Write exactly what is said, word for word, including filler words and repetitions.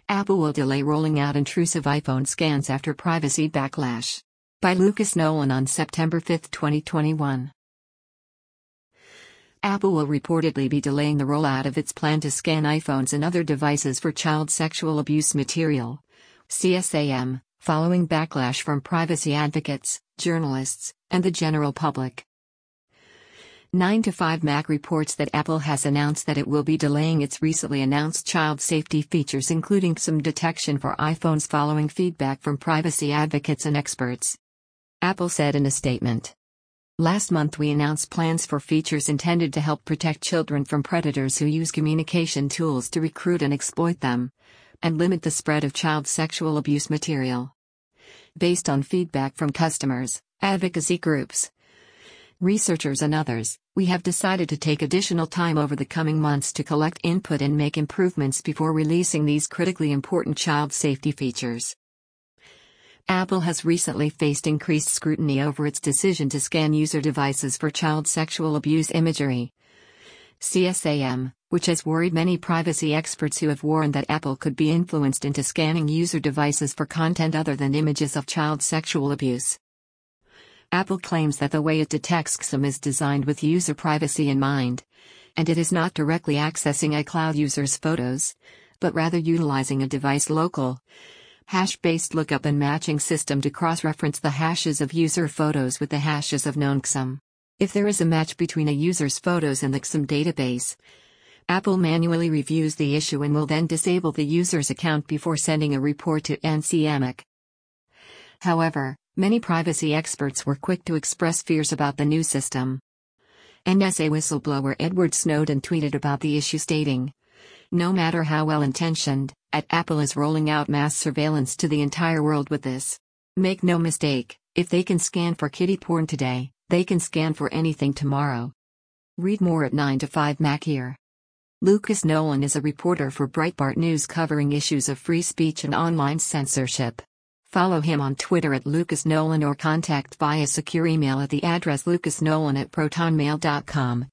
Apple will delay rolling out intrusive iPhone scans after privacy backlash. By Lucas Nolan on September fifth, twenty twenty-one. Apple will reportedly be delaying the rollout of its plan to scan iPhones and other devices for child sexual abuse material, C S A M, following backlash from privacy advocates, journalists, and the general public. nine to five Mac reports that Apple has announced that it will be delaying its recently announced child safety features, including S I M detection for iPhones, following feedback from privacy advocates and experts. Apple said in a statement, "Last month we announced plans for features intended to help protect children from predators who use communication tools to recruit and exploit them, and limit the spread of child sexual abuse material. Based on feedback from customers, advocacy groups, researchers and others, we have decided to take additional time over the coming months to collect input and make improvements before releasing these critically important child safety features." Apple has recently faced increased scrutiny over its decision to scan user devices for child sexual abuse imagery, C S A M, which has worried many privacy experts who have warned that Apple could be influenced into scanning user devices for content other than images of child sexual abuse. Apple claims that the way it detects C S A M is designed with user privacy in mind, and it is not directly accessing iCloud users' photos, but rather utilizing a device local, hash-based lookup and matching system to cross-reference the hashes of user photos with the hashes of known C S A M. If there is a match between a user's photos and the C S A M database, Apple manually reviews the issue and will then disable the user's account before sending a report to N C M A C. However, many privacy experts were quick to express fears about the new system. N S A whistleblower Edward Snowden tweeted about the issue, stating, "No matter how well-intentioned, at Apple is rolling out mass surveillance to the entire world with this. Make no mistake, if they can scan for kiddie porn today, they can scan for anything tomorrow." Read more at nine to five Mac here. Lucas Nolan is a reporter for Breitbart News covering issues of free speech and online censorship. Follow him on Twitter at Lucas Nolan or contact via secure email at the address lucasnolan at protonmail dot com.